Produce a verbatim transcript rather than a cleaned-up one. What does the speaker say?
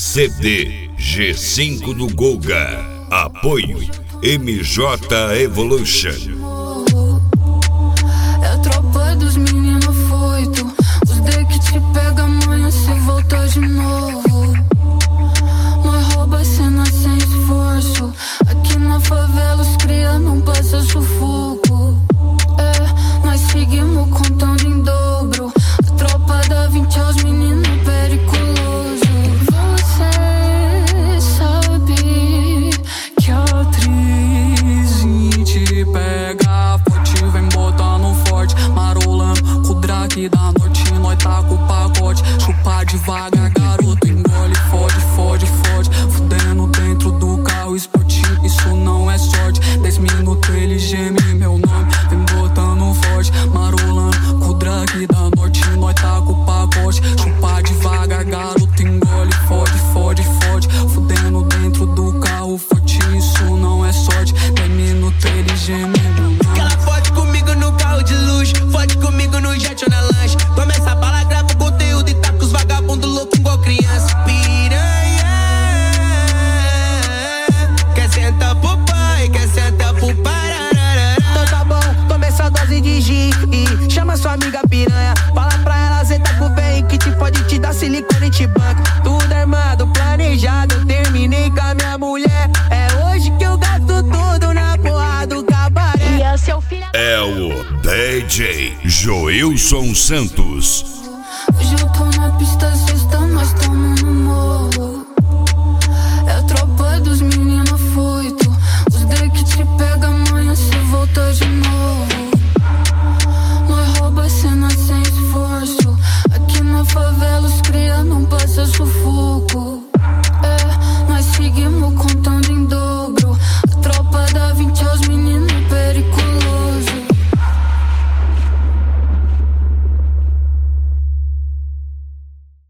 C D G cinco do Guga. Apoio M J Evolution. É a tropa dos meninos foito. Os D que te pega amanhã cê volta de novo. Nós rouba cena sem esforço. Aqui na favela os cria não passa sufoco. É, nós seguimos contando em dobro. A tropa da vinte aos meninos periculoso. Você sabe que a atriz te pega forte, vem botando forte, marolando com o drag da norte, nós tá com o pacote. Chupa devagar, garoto, engole, fode, fode, fode. Fudendo dentro do carro esportivo, isso não é sorte. Dez minutos ele geme meu nome, vem botando forte, marolando com o drag da norte, nós tá com o pacote. Chupa devagar, garoto, engole, fode, fode, fode. Fudendo dentro do carro forte, isso não é sorte. Dez minutos ele geme meu nome. Que ela fode comigo no carro de luxo, fode comigo no jet ou na lanche. Começa a bala, grava o conteúdo e tá com os vagabundos loucos igual criança. Piranha, quer sentar pro pai, quer sentar pro parararara. Então tá bom, toma essa dose de G e chama sua amiga piranha. Fala pra ela, cê tá com o bem que te pode te dar silicone e te banca. Tudo armado, planejado, eu terminei com a minha mulher. É hoje que eu gasto tudo na porra do cabaré. E é seu filho. É o D J Joilson Santos. Hoje eu tô na pista, sexta, nós tamo no morro. É a tropa dos meninos foito. Os D que te pega amanhã cê volta de novo.